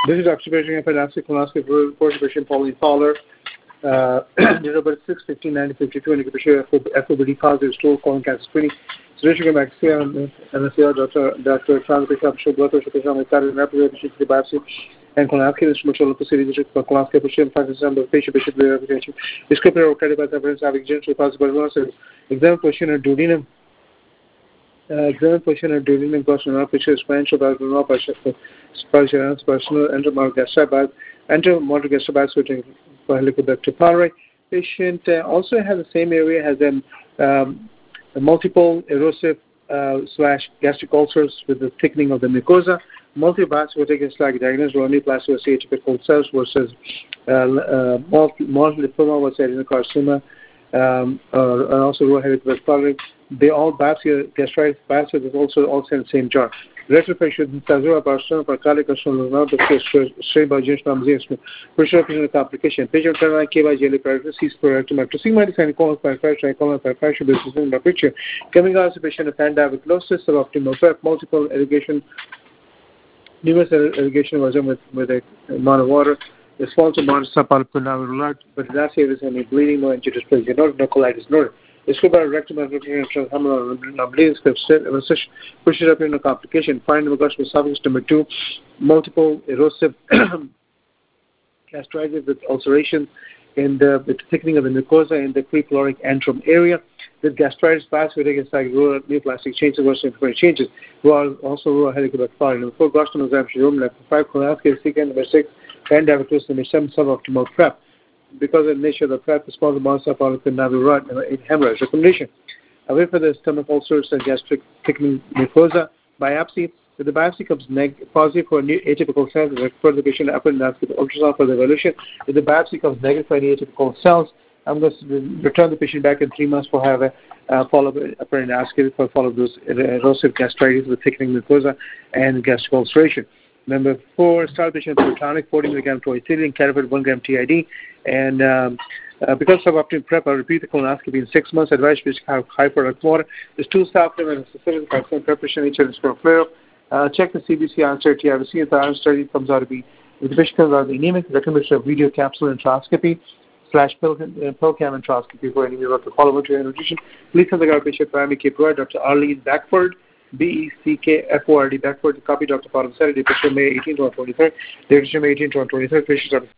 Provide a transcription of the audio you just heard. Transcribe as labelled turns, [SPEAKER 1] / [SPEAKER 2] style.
[SPEAKER 1] This is occupation of an acid colonoscopy report patient Pauline Fowler. Date of birth 6/15/1952, and FOBD positive stool colon cancer screening. Solution Maxia and Dr. Transport blood pressure patient with cardiac rapid biopsy and colonoscopy instrumental series for colonoscopy patient patient verification. Descriptor of cardiac evidence having genital possible exam question and duodenum. Exam question and duodenum question and picture expansion about the personal enteromotor gastrobacter for Helicobacter pylori. Patient also has the same area, has a multiple erosive / gastric ulcers with the thickening of the mucosa. Multiple vasculitic like diagnosed rhodoplasty was atypical cells versus multiple lymphoma was adenocarcinoma, and also Helicobacter pylori. They all biopsy gastritis biopsy is also in the same jar. Rectal patient Tazura Barcelona for cardiac the straight by James Namzi, pressure patient complication. Patient turn K by jelly paralysis, rectum after sigma and colon perforation business in the picture. Coming out as a patient of pandiabelosis, suboptimal prep, multiple irrigation, numerous irrigation was done with a amount of water. Response to modern subpulmonary, but that's here is any bleeding, no angiodysplasia, no colitis, no. It's about rectum and bleeding pushes up in a complication. Find the gush esophagus. Number 2, multiple erosive gastritis with ulceration in the thickening of the mucosa in the prepyloric antrum area. With gastritis, vasculitic like neoplastic changes, worsening changes. Also rural Helicobacter pylori. Number 4, gastrum examination room. Number 5, colonoscopy. Number 6, pandiabelosis. Number 7, suboptimal prep. Because of the nature of the prep, the small amounts of polyp and rot in hemorrhage. Recommendation: away for the stomach ulcers and gastric thickening mucosa. Biopsy: if the biopsy comes positive for new atypical cells, refer the patient upper endoscopy ultrasound for the evaluation. If the biopsy comes negative for any atypical cells, I'm going to return the patient back in 3 months for have a follow-up upper endoscopy for follow those erosive gastritis with thickening mucosa and gastric ulceration. Number 4, start patient Protonic 40 mg toicidine, Cataford 1 gram TID, and because of optimal prep, I'll repeat the colonoscopy in 6 months. Advice to have high product water. There's 2 stop them and specific preparation each of the flare. Check the CBC answer. TIVC if the answer study comes out to be if the patient comes out anemic, recommendation of video capsule endoscopy / PillCam endoscopy for any of the follow-up to nutrition. Please contact our patient primary care provider, Dr. Arlene Backford. BECKFORD, Backford, copy Dr. Bottom Saturday, May 18 to 23rd, May 18 to 23rd, patients are